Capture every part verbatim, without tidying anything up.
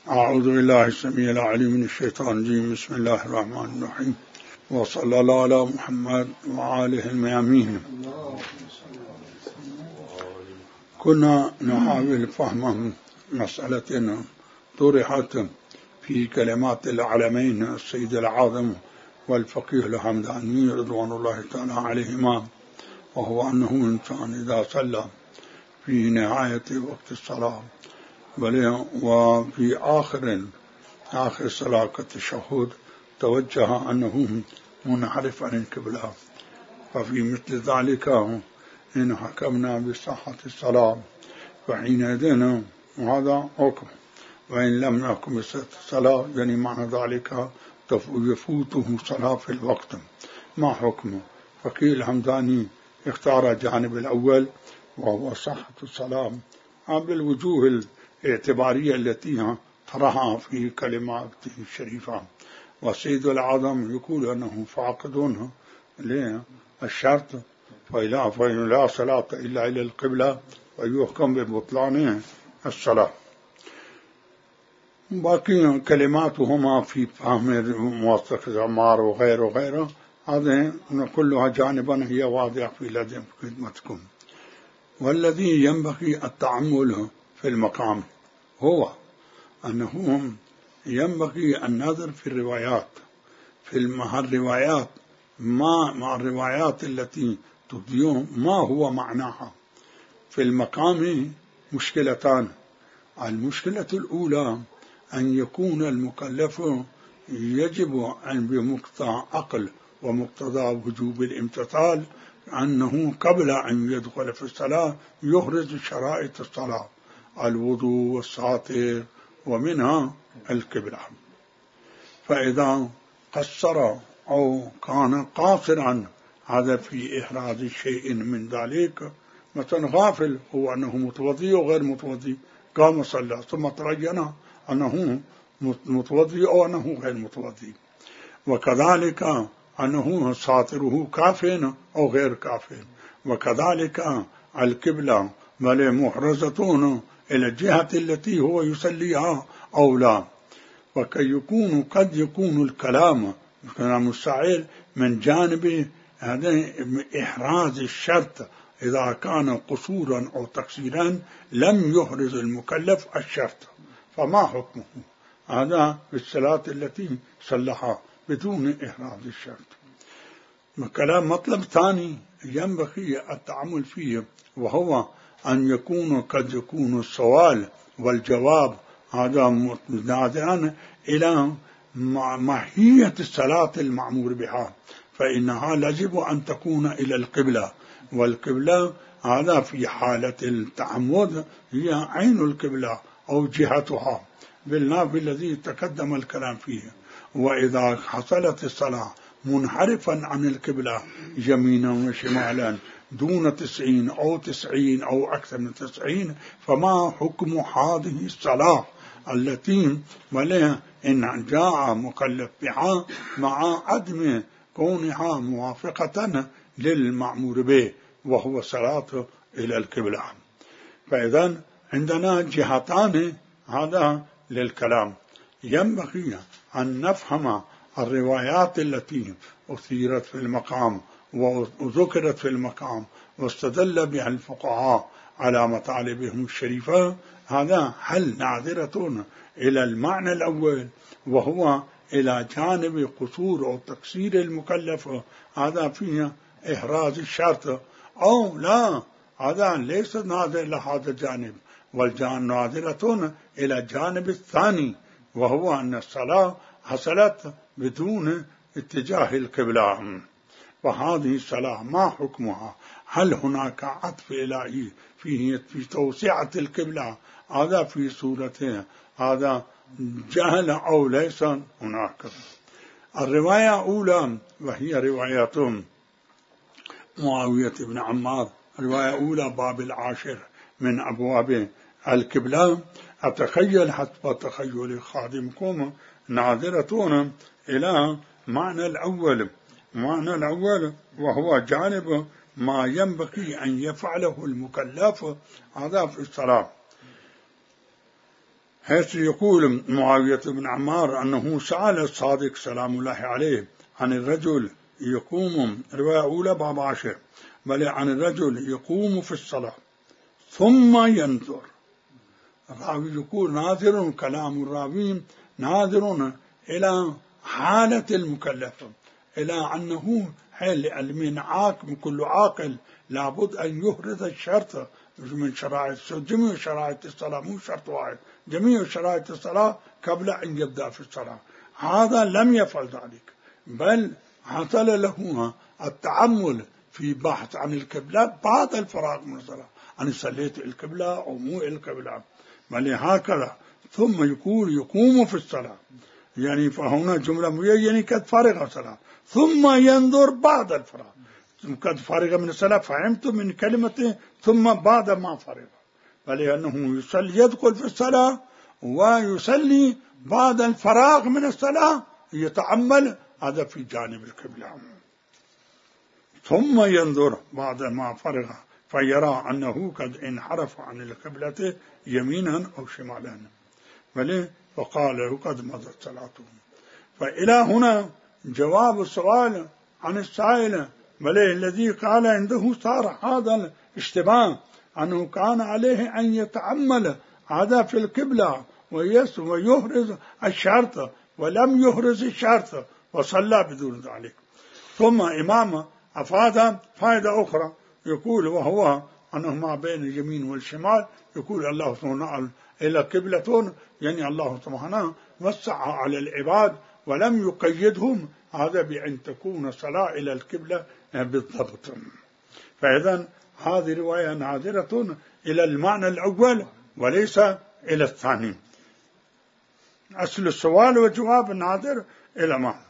أعوذ بالله السميع العليم من الشيطان الرجيم. بسم الله الرحمن الرحيم، وصلى الله على محمد وآله الميامين. كنا نحاول فهم مسألة طرحت في كلمات العلمين السيد العاظم والفقيه الحمداني رضوان الله تعالى عليهما، وهو أنه إنسان إذا صلى في نهاية وقت الصلاة وفي آخر آخر صلاة كالتشهد توجه أنه منحرف عن القبلة، ففي مثل ذلك إن حكمنا بصحة الصلاة فحينئذ هذا حكم، وإن لم يحكم بصحة الصلاة يعني معنى ذلك يفوته صلاة في الوقت. ما حكمه؟ فقيه الحمداني اختار الجانب الأول وهو صحة الصلاة بالوجوه الاعتبارية التي طرحها في كلماته الشريفة. والسيد العظم يقول أنه فاقدون للشرط فإلا فإن لا صلاة إلا إلى القبلة ويحكم ببطلان الصلاة. باقي كلماتهما في فهم موثق الأعمار وغيره وغيره هذه كلها جانبا هي واضحة في لدى خدمتكم. والذي ينبغي التأمل في المقام هو أنه ينبغي النظر في الروايات في الروايات ما مع الروايات التي تبدي ما هو معناها. في المقام مشكلتان. المشكلة الأولى أن يكون المكلف يجب أن بمقتضى عقل ومقتضى وجوب الامتثال أنه قبل أن يدخل في الصلاة يخرج شرائط الصلاة، الوضوء والساتر ومنها القبلة. فإذا قصر أو كان قاصرا هذا في إحراز شيء من ذلك، مثلا غافل هو أنه متوضي وغير متوضي، قام صلى ثم تبين أنه متوضي أو أنه غير متوضي، وكذلك أنه ساتره كاف أو غير كاف، وكذلك القبلة بل محرزة إلى الجهة التي هو يصليها أو لا. وكي يكون قد يكون الكلام كلام السائل من جانب هذا إحراز الشرط إذا كان قصورا أو تقصيرا لم يحرز المكلف الشرط، فما حكمه؟ هذا بالصلاة التي صلحها بدون إحراز الشرط. كلام مطلب ثاني ينبغي التعامل فيه، وهو أن يكون قد يكون السؤال والجواب هذا ناظرا إلى ماهية الصلاة المأمور بها، فإنها يجب أن تكون إلى القبلة، والقبلة هذا في حالة التعمد هي عين القبلة أو جهتها بالناف الذي تقدم الكلام فيه. وإذا حصلت الصلاة منحرفا عن القبلة يمينا وشمالا دون تسعين أو تسعين أو أكثر من تسعين، فما حكم هذه الصلاة التي ولها إن جاء مكلف بها مع عدم كونها موافقة للمأمور به وهو صلاة إلى القبلة؟ فإذا عندنا جهتان هذا للكلام. ينبغي أن نفهم الروايات التي أثيرت في المقام وذكرت في المقام واستدل بها الفقهاء على مطالبهم الشريفة، هذا هل ناظرة إلى المعنى الأول وهو إلى جانب قصور أو تقصير المكلف هذا فيه إحراز الشرط، أو لا هذا ليس ناظر لهذا الجانب، والجانب ناظرة إلى الجانب الثاني وهو أن الصلاة حصلت بدون اتجاه القبلة. وهذه الصلاة ما حكمها؟ هل هناك عطف إلهي فيه في توسعة القبلة هذا في صورته هذا جهل أو ليس هناك؟ الرواية أولى وهي رواية معاوية بن عمار، رواية أولى باب العاشر من أبواب القبلة. أتخيل حسب تخيل خادمكم ناظرة إلى معنى الأول معنى الأول وهو جانب ما ينبغي أن يفعله المكلف هذا في الصلاة. حيث يقول معاوية بن عمار أنه سأل الصادق سلام الله عليه عن الرجل يقوم، رواية أولى باب عشر، بل عن الرجل يقوم في الصلاة ثم ينظر. الراوي يقول ناظر، كلام الراوي ناظر إلى حالة المكلف، إلى أنه حال من عاقل، كل عاقل لابد أن يهرز الشرط من شرائط، جميع شرائط الصلاة، مو شرط واحد، جميع شرائط الصلاة قبل أن يبدأ في الصلاة. هذا لم يفعل ذلك، بل حصل له التعمل في بحث عن القبلة بعد الفراغ من الصلاة، أن صليت القبلة أو مو القبلة، بل هكذا. ثم يقول يقوم في الصلاة، يعني فهنا جملة مبينة، يعني قد فرغ الصلاة، ثم ينظر بعد الفراغ، قد فرغ من الصلاة، فهمت من كلمة ثم بعد ما فرغ، فلأنه يصلي يدخل في الصلاة ويصلي بعد الفراغ من الصلاة يتعمل، هذا في جانب القبلة. ثم ينظر بعد ما فرغ فيرى أنه قد انحرف عن القبلة يمينا أو شمالا، بل فقال له قد مضت صلاته. فإلى هنا جواب السؤال عن السائل، بل الذي قال عنده صار هذا الاشتباه أنه كان عليه أن يتعمل هذا في القبلة ويهرز الشرط، ولم يهرز الشرط وصلى بدون ذلك. ثم إمام أفاد فائدة أخرى، يقول وهو أنه ما بين اليمين والشمال، يقول الله سبحانه إلى قبلة، يعني الله سبحانه وسع على العباد ولم يقيدهم، هذا بأن تكون صلاة إلى القبلة بالضبط. فإذا هذه رواية ناظرة إلى المعنى الأول وليس إلى الثاني. أصل السؤال والجواب ناظر إلى معنى.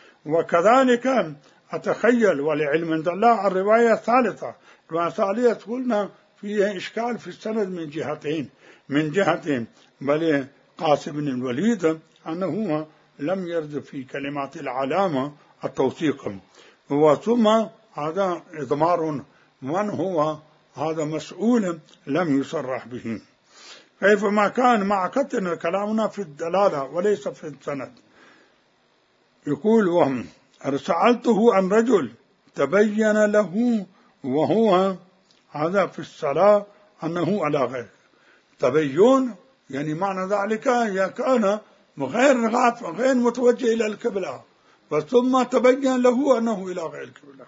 وكذلك أتخيل، ولعلم عند الله الرواية الثالثة، الرواية الثالثة قلنا فيها إشكال في السند من جهتين، من جهتين بل قاسم بن الوليد أنه لم يرد في كلمات العلامة التوثيق، وثم هذا إضمار من هو هذا مسؤول لم يصرح به. كيفما كان مع كتن كلامنا في الدلالة وليس في السند. يقول وهم سألته عن رجل تبين له وهو هذا في الصلاة أنه على غير تبين، يعني معنى ذلك كان غير غاف غير متوجه إلى القبلة، ثم تبين له أنه إلى غير القبلة.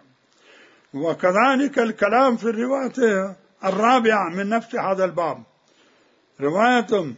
وكذلك الكلام في الرواية الرابعة من نفس هذا الباب، رواية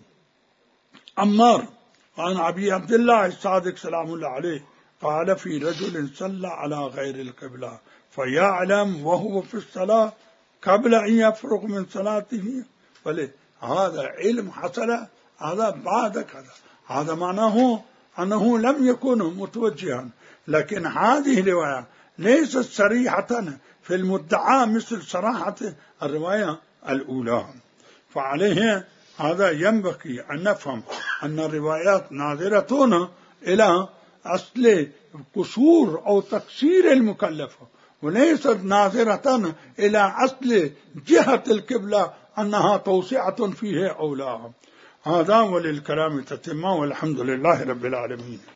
عمار عن أبي عبد الله الصادق سلام الله عليه قال في رجل صلى على غير القبلة فيعلم وهو في الصلاة قبل أن يفرغ من صلاته، بل هذا علم حصل هذا بعد كذا، هذا معناه أنه لم يكن متوجها. لكن هذه الرواية ليست صريحة في المدعى مثل صراحة الرواية الأولى. فعليه هذا ينبغي أن نفهم أن الروايات ناظرة إلى أصل قصور أو تقصير المكلف، وليست ناظرة إلى أصل جهة القبلة أنها توسعة فيه أو لا. هذا وللكلام تتمة، والحمد لله رب العالمين.